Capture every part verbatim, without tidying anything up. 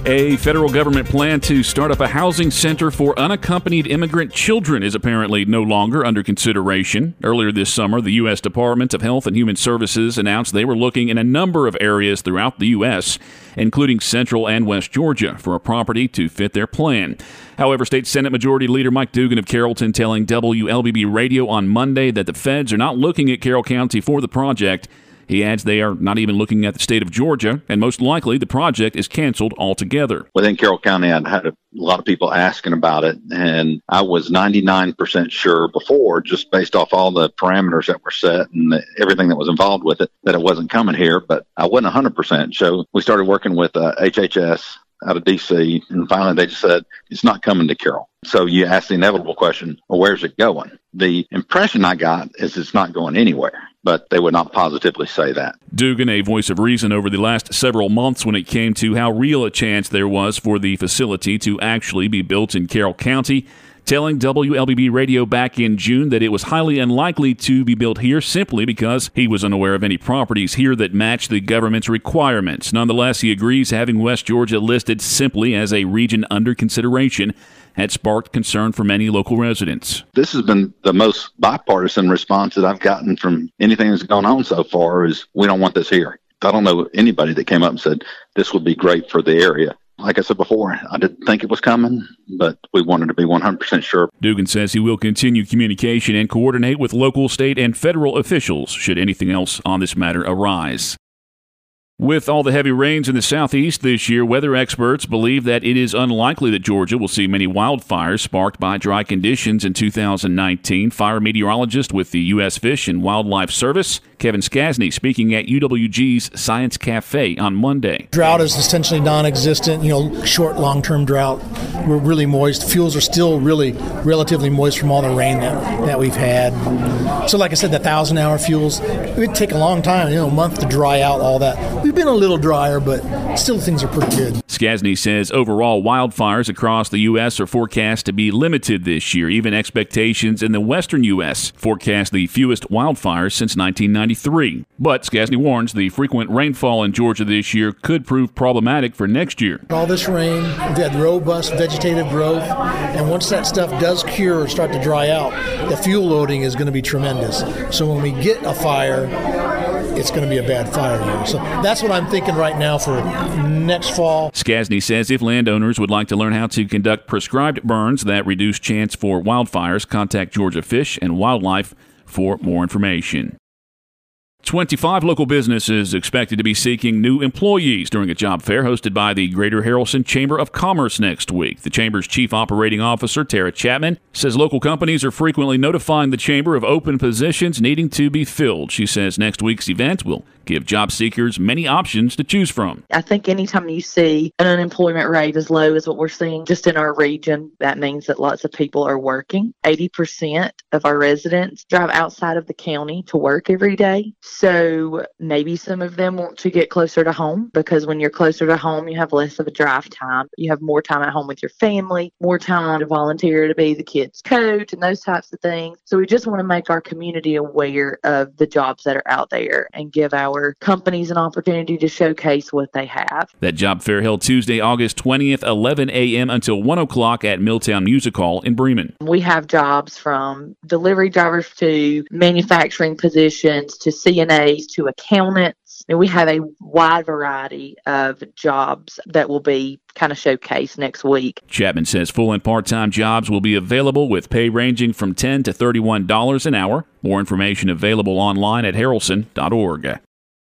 A federal government plan to start up a housing center for unaccompanied immigrant children is apparently no longer under consideration. Earlier this summer, the U S Department of Health and Human Services announced they were looking in a number of areas throughout the U S, including Central and West Georgia, for a property to fit their plan. However, State Senate Majority Leader Mike Dugan of Carrollton telling W L B B Radio on Monday that the feds are not looking at Carroll County for the project. He adds they are not even looking at the state of Georgia, and most likely the project is canceled altogether. Within Carroll County, I'd had a lot of people asking about it, and I was ninety-nine percent sure before, just based off all the parameters that were set and the, everything that was involved with it, that it wasn't coming here, but I wasn't one hundred percent. So we started working with uh, H H S out of D C, and finally they just said, it's not coming to Carroll. So you ask the inevitable question, well, where's it going? The impression I got is it's not going anywhere, but they would not positively say that. Dugan, a voice of reason over the last several months when it came to how real a chance there was for the facility to actually be built in Carroll County, telling W L B B Radio back in June that it was highly unlikely to be built here simply because he was unaware of any properties here that matched the government's requirements. Nonetheless, he agrees having West Georgia listed simply as a region under consideration had sparked concern for many local residents. This has been the most bipartisan response that I've gotten from anything that's gone on so far is we don't want this here. I don't know anybody that came up and said this would be great for the area. Like I said before, I didn't think it was coming, but we wanted to be one hundred percent sure. Dugan says he will continue communication and coordinate with local, state, and federal officials should anything else on this matter arise. With all the heavy rains in the southeast this year, weather experts believe that it is unlikely that Georgia will see many wildfires sparked by dry conditions in two thousand nineteen. Fire meteorologist with the U S Fish and Wildlife Service, Kevin Skasny, speaking at U W G's Science Cafe on Monday. Drought is essentially non-existent, you know, short, long-term drought. We're really moist. Fuels are still really relatively moist from all the rain that, that we've had. So like I said, the thousand-hour fuels, it would take a long time, you know, a month to dry out all that. We've been a little drier, but still things are pretty good. Skasny says overall wildfires across the U S are forecast to be limited this year. Even expectations in the western U S forecast the fewest wildfires since nineteen ninety-three. But Skasny warns the frequent rainfall in Georgia this year could prove problematic for next year. All this rain, we've had robust vegetative growth, and once that stuff does cure or start to dry out, the fuel loading is going to be tremendous. So when we get a fire, it's going to be a bad fire year. So that's what I'm thinking right now for next fall. Skasny says if landowners would like to learn how to conduct prescribed burns that reduce chance for wildfires, contact Georgia Fish and Wildlife for more information. twenty-five local businesses expected to be seeking new employees during a job fair hosted by the Greater Haralson Chamber of Commerce next week. The Chamber's Chief Operating Officer, Tara Chapman, says local companies are frequently notifying the Chamber of open positions needing to be filled. She says next week's event will give job seekers many options to choose from. I think anytime you see an unemployment rate as low as what we're seeing just in our region, that means that lots of people are working. eighty percent of our residents drive outside of the county to work every day. So maybe some of them want to get closer to home, because when you're closer to home, you have less of a drive time. You have more time at home with your family, more time to volunteer to be the kids' coach and those types of things. So we just want to make our community aware of the jobs that are out there and give our companies an opportunity to showcase what they have. That job fair held Tuesday, August twentieth, eleven a.m. until one o'clock at Milltown Music Hall in Bremen. We have jobs from delivery drivers to manufacturing positions to C N As to accountants. And we have a wide variety of jobs that will be kind of showcased next week. Chapman says full and part-time jobs will be available with pay ranging from ten dollars to thirty-one dollars an hour. More information available online at haralson dot org.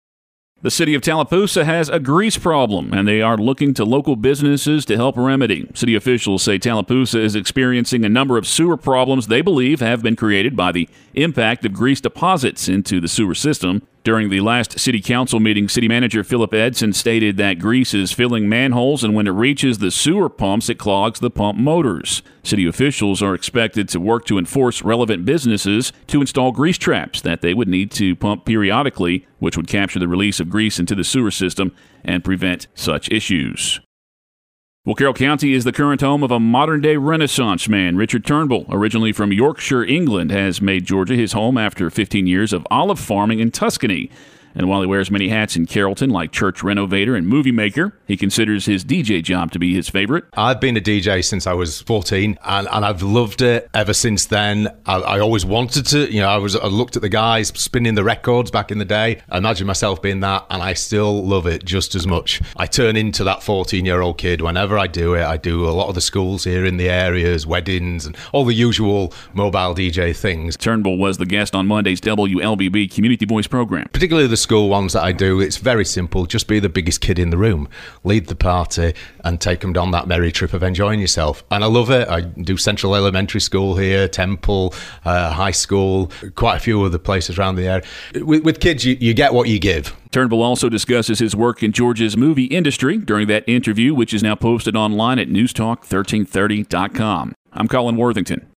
The city of Tallapoosa has a grease problem, and they are looking to local businesses to help remedy. City officials say Tallapoosa is experiencing a number of sewer problems they believe have been created by the impact of grease deposits into the sewer system. During the last city council meeting, city manager Philip Edson stated that grease is filling manholes, and when it reaches the sewer pumps, it clogs the pump motors. City officials are expected to work to enforce relevant businesses to install grease traps that they would need to pump periodically, which would capture the release of grease into the sewer system and prevent such issues. Well, Carroll County is the current home of a modern-day Renaissance man. Richard Turnbull, originally from Yorkshire, England, has made Georgia his home after fifteen years of olive farming in Tuscany. And while he wears many hats in Carrollton, like church renovator and movie maker, he considers his D J job to be his favorite. I've been a D J since I was fourteen, and, and I've loved it ever since then. I, I always wanted to, you know, I was I looked at the guys spinning the records back in the day. I imagine myself being that, and I still love it just as much. I turn into that fourteen-year-old kid whenever I do it. I do a lot of the schools here in the areas, weddings, and all the usual mobile D J things. Turnbull was the guest on Monday's W L B B Community Voice program. Particularly the school ones that I do, it's very simple. Just be the biggest kid in the room, lead the party, and take them down that merry trip of enjoying yourself. And I love it. I do Central Elementary School here, Temple, uh, High School, quite a few other places around the area. With, with kids, you, you get what you give. Turnbull also discusses his work in Georgia's movie industry during that interview, which is now posted online at newstalk thirteen thirty dot com. I'm Colin Worthington.